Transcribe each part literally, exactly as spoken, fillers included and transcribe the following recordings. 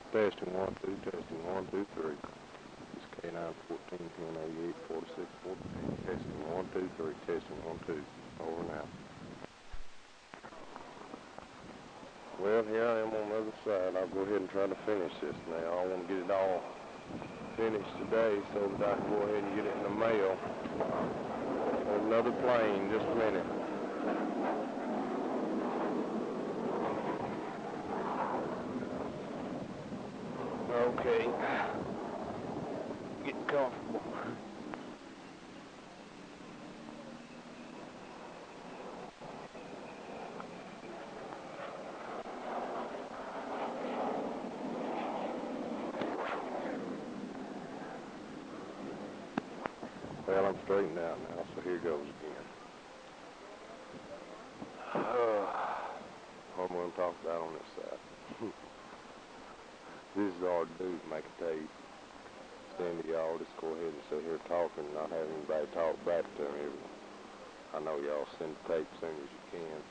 Testing one, two, testing one, two, three. It's K nine fourteen, ten eighty-eight, forty-six, fourteen. Testing one, two, three, testing one, two. Over and out. Well, here I am on the other side. I'll go ahead and try to finish this now. I want to get it all finished today so that I can go ahead and get it in the mail. On another plane, just a minute. Okay. Get comfortable. Well, I'm straightened out now, so here goes again. Uh, what I'm going to talk about on this side. This is hard to do, make a tape. Send to y'all, just go ahead and sit here talking and not have anybody talk back to me. I know y'all send the tape as soon as you can.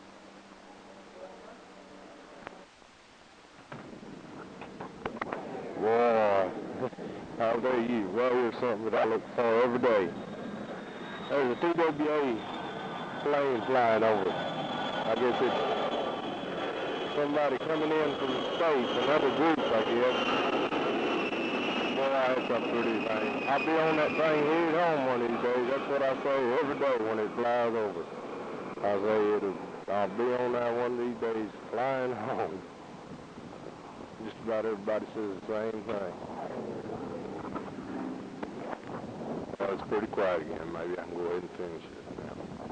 Boy, how dare you? Well, here's something that I look for every day. There's a T W A plane flying over. I guess it's somebody coming in from the States, another group, I guess. Boy, that's a pretty thing. I'll be on that thing headed home one of these days. That's what I say every day when it flies over. I say it'll, I'll be on that one of these days flying home. Just about everybody says the same thing. Well, it's pretty quiet again. Maybe I can go ahead and finish it now.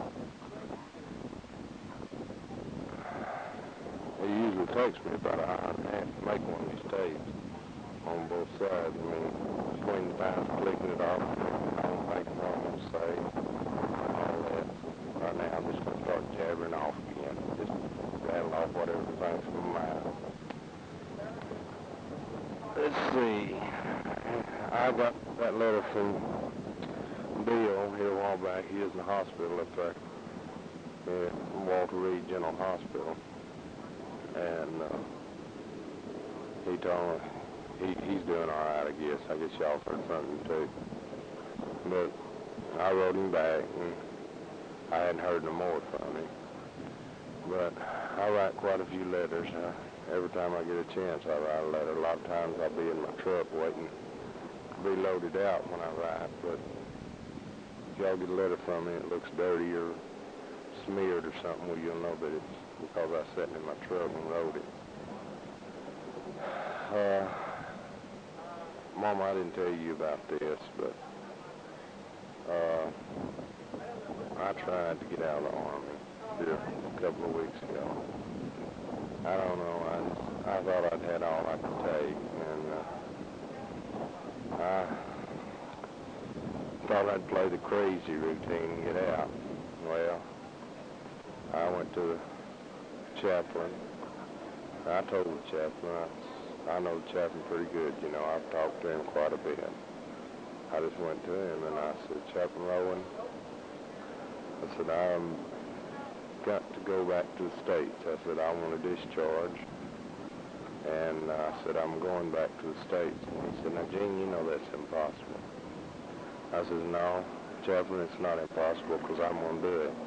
He usually takes me about an hour and a half to make one of these tapes on both sides. I mean, between the times clicking it off, I don't think what I'm going to say, all that. Right now, I'm just going to start jabbering off again. Just rattle off whatever things from my mouth. Let's see. I got that letter from Bill here a while back. He is in the hospital up there at Walter Reed General Hospital. And uh, he told me he, he's doing all right, I guess. I guess y'all heard something too. But I wrote him back, and I hadn't heard no more from him. But I write quite a few letters. Uh, every time I get a chance, I write a letter. A lot of times I'll be in my truck waiting to be loaded out when I write. But if y'all get a letter from me, it looks dirty or smeared or something, well, you'll know that it's because I sat in my truck and wrote it. Uh, Mama, I didn't tell you about this, but uh, I tried to get out of the Army here a couple of weeks ago. I don't know, I, I thought I'd had all I could take, and uh, I thought I'd play the crazy routine and get out. Well, I went to the chaplain. I told the chaplain, I, I know the chaplain pretty good, you know, I've talked to him quite a bit. I just went to him and I said, Chaplain Rowan, I said, I'm got to go back to the States. I said, I want to discharge. And I said, I'm going back to the States. And he said, now, Gene, you know that's impossible. I said, no, Chaplain, it's not impossible because I'm going to do it.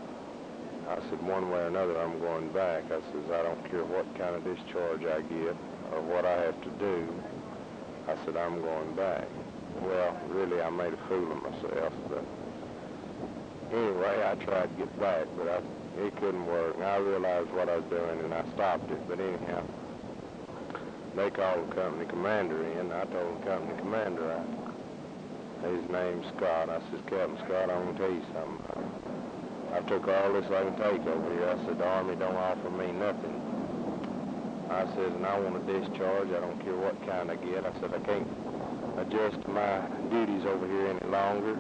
I said, one way or another, I'm going back. I said, I don't care what kind of discharge I get or what I have to do. I said, I'm going back. Well, really, I made a fool of myself. But anyway, I tried to get back, but I, it couldn't work. And I realized what I was doing, and I stopped it. But anyhow, they called the company commander in. I told the company commander, I, his name's Scott. I said, Captain Scott, I'm going to tell you something. I took all this I can take over here. I said, the Army don't offer me nothing. I said, and I want to discharge. I don't care what kind I get. I said, I can't adjust to my duties over here any longer.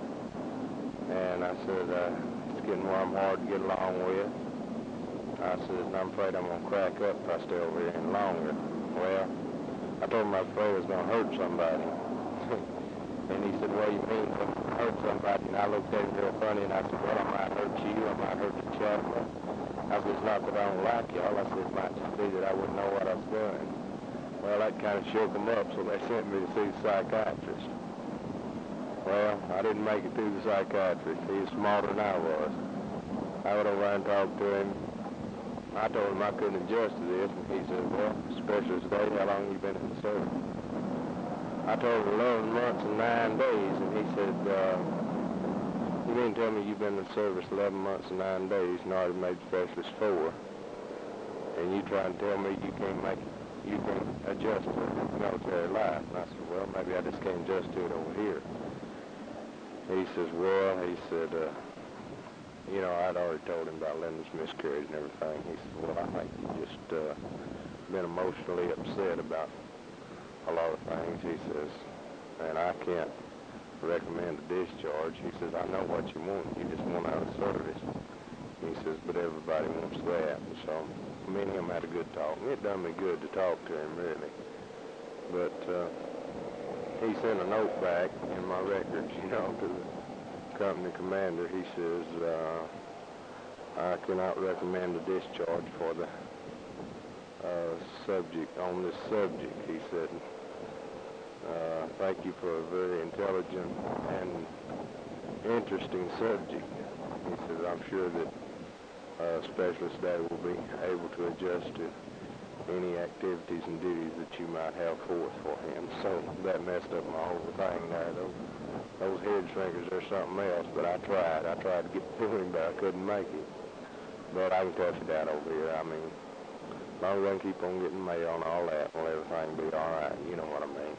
And I said, uh, it's getting where I'm hard to get along with. I said, and I'm afraid I'm going to crack up if I stay over here any longer. Well, I told him I was afraid I was going to hurt somebody. And he said, what do you mean hurt somebody? And I looked at him real funny, and I said, well, I might hurt you, I might hurt the chaplain. I said, it's not that I don't like y'all. I said, it might just be that I wouldn't know what I was doing. Well, that kind of shook them up, so they sent me to see the psychiatrist. Well, I didn't make it through the psychiatrist. He was smarter than I was. I went over and talked to him. I told him I couldn't adjust to this, and he said, well, specialist day, how long have you been in the service? I told him eleven months and nine days, and he said, uh, you mean tell me you've been in the service eleven months and nine days and already made specialist four, and you try and tell me you can't make it, you can adjust to military life? And I said, well, maybe I just can't adjust to it over here. He says, well, he said, uh, you know, I'd already told him about Linda's miscarriage and everything. He said, well, I think you just uh, been emotionally upset about a lot of things. He says, and I can't recommend a discharge. He says, I know what you want. You just want out of service. He says, but everybody wants that. And so me and him had a good talk. And it done me good to talk to him, really. But uh, he sent a note back in my records, you know, to the company commander. He says, uh, I cannot recommend a discharge for the uh, subject, on this subject. He said, uh, thank you for a very intelligent and interesting subject. He says, I'm sure that uh, Specialist Day will be able to adjust to any activities and duties that you might have forth for him. So that messed up my whole thing there. Those, those head shrinkers are something else, but I tried. I tried to get through him, but I couldn't make it. But I can tough it out over here. I mean, as long as I can keep on getting mail and all that, well, everything will be all right. You know what I mean.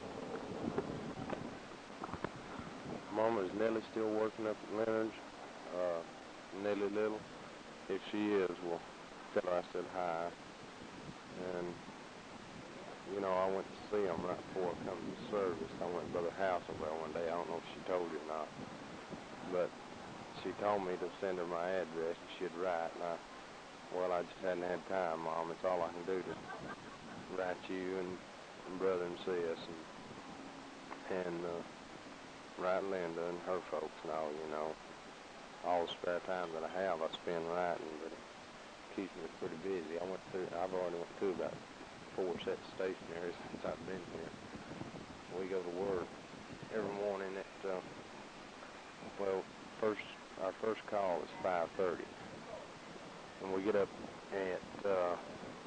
Mama, is Nellie still working up at Leonard's? Uh, Nellie Little? If she is, well, tell her I said hi. And, you know, I went to see him right before I come to the service. I went by the house over there one day. I don't know if she told you or not. But she told me to send her my address and she'd write. And I, well, I just hadn't had time, Mom. It's all I can do to write you and, and brother and sis and, and uh, write Linda and her folks and all, you know. All the spare time that I have, I spend writing, but it keeps me pretty busy. I went through, I've already went through about four sets of stationery since I've been here. We go to work every morning at, uh, well, first, our first call is five thirty. And we get up at uh,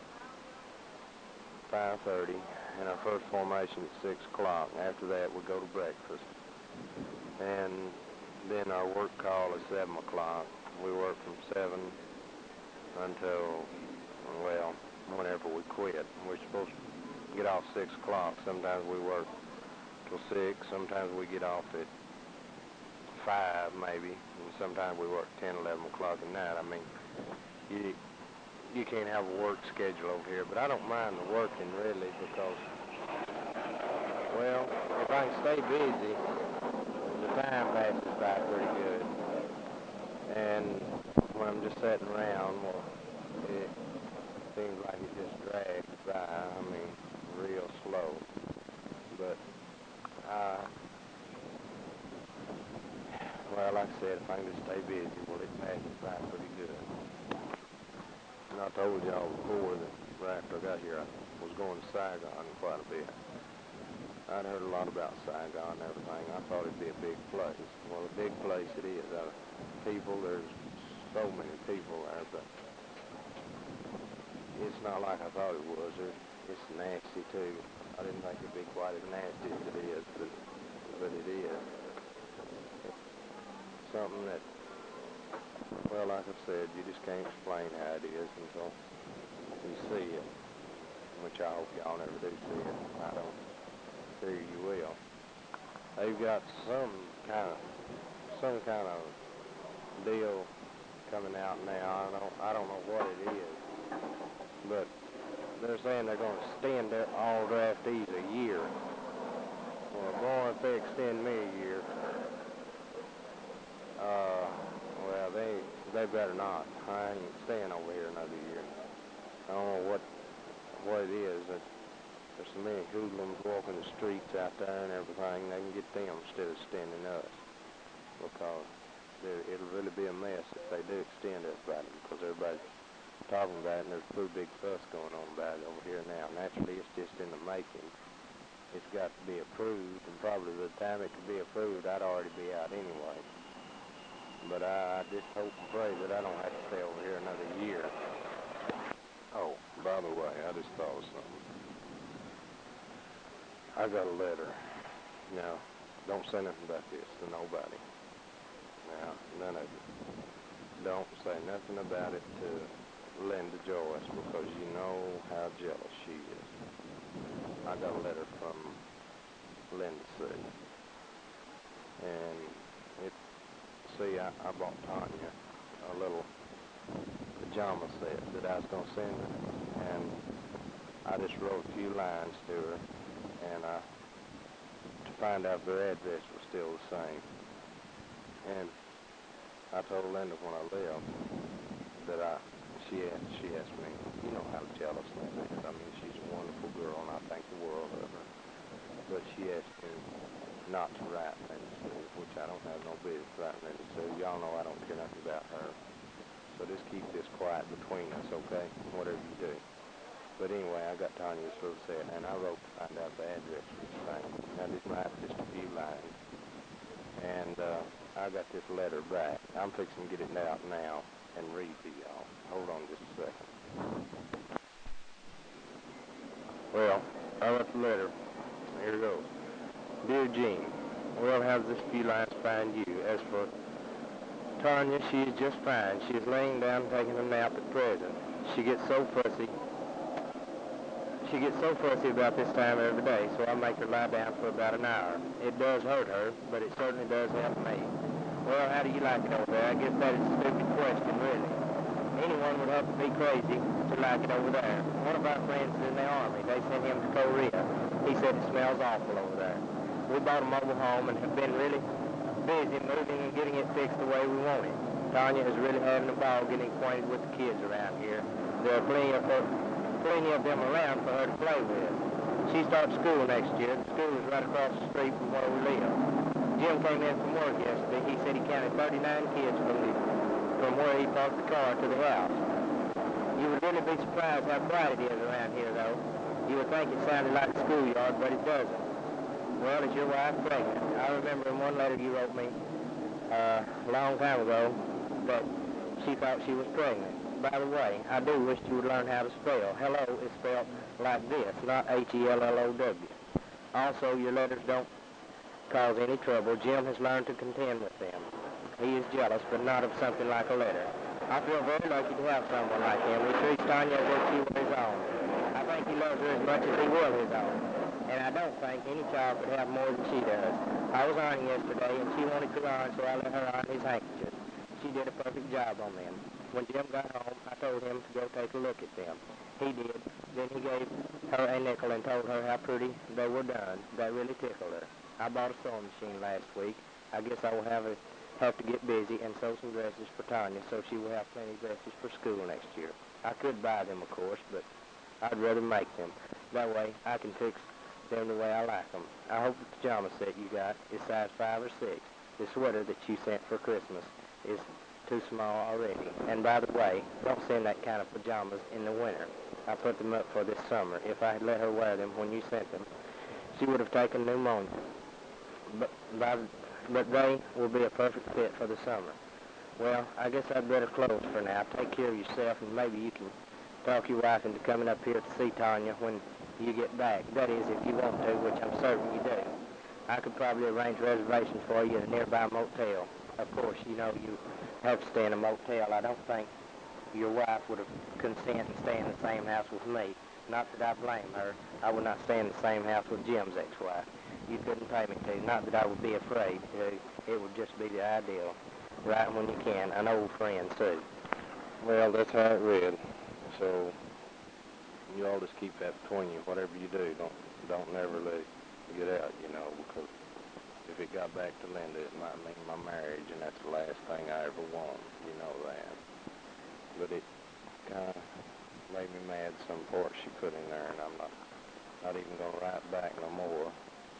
five thirty, and our first formation at six o'clock. After that, we go to breakfast. And then our work call is seven o'clock. We work from seven until, well, whenever we quit. We're supposed to get off six o'clock. Sometimes we work till six. Sometimes we get off at five, maybe. And sometimes we work ten, eleven o'clock at night. I mean, you you can't have a work schedule over here. But I don't mind the working, really, because, well, if I can stay busy, the time passes by pretty good. And when I'm just sitting around, well, it seems like it just drags by. I mean, real slow. But, uh, well, like I said, if I can just stay busy, well, it passes by pretty good. And I told y'all before that right after I got here, I was going to Saigon quite a bit. I'd heard a lot about Saigon and everything. I thought it'd be a big place. Well, a big place it is. Uh, people, there's so many people there, but it's not like I thought it was. There's, it's nasty, too. I didn't think it'd be quite as nasty as it is, but, but it is. It's something that, well, like I said, you just can't explain how it is until you see it, which I hope y'all never do see it. I don't. There you will. They've got some kind of some kind of deal coming out now. I don't I don't know what it is, but they're saying they're going to extend their all draftees a year. Well, boy, if they extend me a year, uh, well, they they better not. I ain't staying over here another year. I don't know what what it is. It, There's so many hoodlums walking the streets out there and everything. They can get them instead of extending us, because it'll really be a mess if they do extend everybody, because everybody talking about it, and there's a pretty big fuss going on about it over here now. Naturally, it's just in the making. It's got to be approved, and probably by the time it could be approved, I'd already be out anyway. But I, I just hope and pray that I don't have to stay over here another year. Oh, by the way, I just thought of something. I got a letter. Now, don't say nothing about this to nobody. Now, none of you. Don't say nothing about it to Linda Joyce, because you know how jealous she is. I got a letter from Linda C. And it, see, I, I bought Tanya a little pajama set that I was going to send her. And I just wrote a few lines to her, and I, to find out if their address was still the same. And I told Linda when I left that I, she asked, she asked me, you know how jealous Linda is. I mean, she's a wonderful girl, and I think the world of her. But she asked me not to write Linda Sue, which I don't have no business writing Linda Sue. Y'all know I don't care nothing about her. So just keep this quiet between us, okay? Whatever you do. But anyway, I got Tanya's little set, and I wrote to find out the address was the same. I didn't write just a few lines. And uh, I got this letter back. I'm fixing to get it out now and read to y'all. Hold on just a second. Well, I wrote the letter. Here it goes. Dear Gene, well, how does this few lines find you? As for Tanya, she is just fine. She is laying down taking a nap at present. She gets so fussy. She gets so fussy about this time every day, so I make her lie down for about an hour. It does hurt her, but it certainly does help me. Well, how do you like it over there? I guess that is a stupid question, really. Anyone would have to be crazy to like it over there. One of our friends is in the Army. They sent him to Korea. He said it smells awful over there. We bought a mobile home and have been really busy moving and getting it fixed the way we want it. Tanya is really having a ball getting acquainted with the kids around here. There are plenty of her plenty of them around for her to play with. She starts school next year. The school is right across the street from where we live. Jim came in from work yesterday. He said he counted thirty-nine kids from the, from where he parked the car to the house. You would really be surprised how bright it is around here, though. You would think it sounded like a schoolyard, but it doesn't. Well, is your wife pregnant? I remember in one letter you wrote me uh, a long time ago that she thought she was pregnant. By the way, I do wish you would learn how to spell. Hello is spelled like this, not H E L L O W. Also, your letters don't cause any trouble. Jim has learned to contend with them. He is jealous, but not of something like a letter. I feel very lucky to have someone like him. He treats Tanya as if she were his own. I think he loves her as much as he will his own. And I don't think any child could have more than she does. I was ironing yesterday, and she wanted to iron, so I let her iron his handkerchief. She did a perfect job on them. When Jim got home, I told him to go take a look at them. He did. Then he gave her a nickel and told her how pretty they were done. That really tickled her. I bought a sewing machine last week. I guess I will have a, have to get busy and sew some dresses for Tanya so she will have plenty of dresses for school next year. I could buy them, of course, but I'd rather make them. That way I can fix them the way I like them. I hope the pajama set you got is size five or six. The sweater that you sent for Christmas is too small already. And by the way, don't send that kind of pajamas in the winter. I put them up for this summer. If I had let her wear them when you sent them, she would have taken pneumonia. But, by, but they will be a perfect fit for the summer. Well, I guess I'd better close for now. Take care of yourself, and maybe you can talk your wife into coming up here to see Tanya when you get back. That is, if you want to, which I'm certain you do. I could probably arrange reservations for you at a nearby motel. Of course, you know you have to stay in a motel. I don't think your wife would have consent to stay in the same house with me. Not that I blame her. I would not stay in the same house with Jim's ex-wife. You couldn't pay me to. Not that I would be afraid to. It would just be the ideal. Right when you can. An old friend, too. Well, that's how it read. So, you all just keep that between you. Whatever you do, don't don't never let it get out, you know, because if it got back to Linda, it might mean my marriage, and that's the last thing I ever want. You know that. But it kind of made me mad some parts she put in there, and I'm not not even going to write back no more.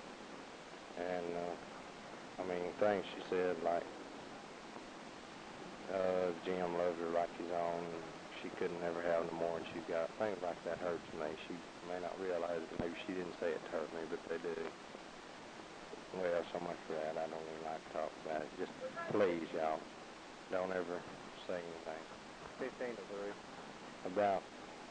And, uh, I mean, things she said, like, uh, Jim loves her like his own. she couldn't ever have no more, and she's got things like that hurts me. She may not realize it. Maybe she didn't say it to hurt me, but they do. Well, so much for that. I don't even like to talk about it. Just please, y'all, don't ever say anything. Fifteen to three. About,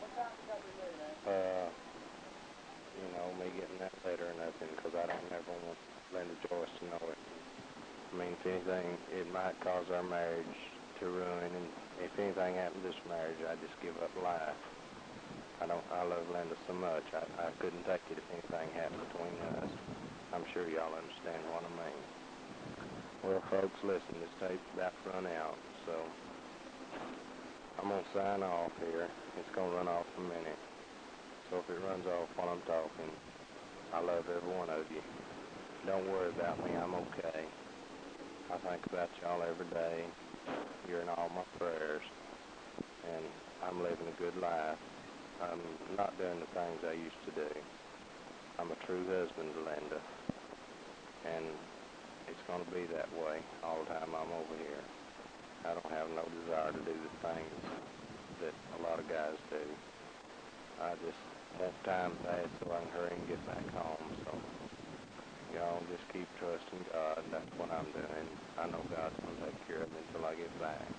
uh, you know, me getting that letter or nothing, because I don't ever want Linda Joyce to know it. I mean, if anything, it might cause our marriage to ruin, and if anything happened to this marriage, I'd just give up life. I don't, I love Linda so much, I, I couldn't take it if anything happened between us. I'm sure y'all understand what I mean. Well, folks, listen, this tape's about to run out, so I'm going to sign off here. It's going to run off in a minute. So if it runs off while I'm talking, I love every one of you. Don't worry about me, I'm okay. I think about y'all every day. You're in all my prayers. And I'm living a good life. I'm not doing the things I used to do. I'm a true husband to Linda. And it's going to be that way all the time I'm over here. I don't have no desire to do the things that a lot of guys do. I just want time to pass so I can hurry and get back home. So y'all just keep trusting God. That's what I'm doing. I know God's going to take care of me until I get back.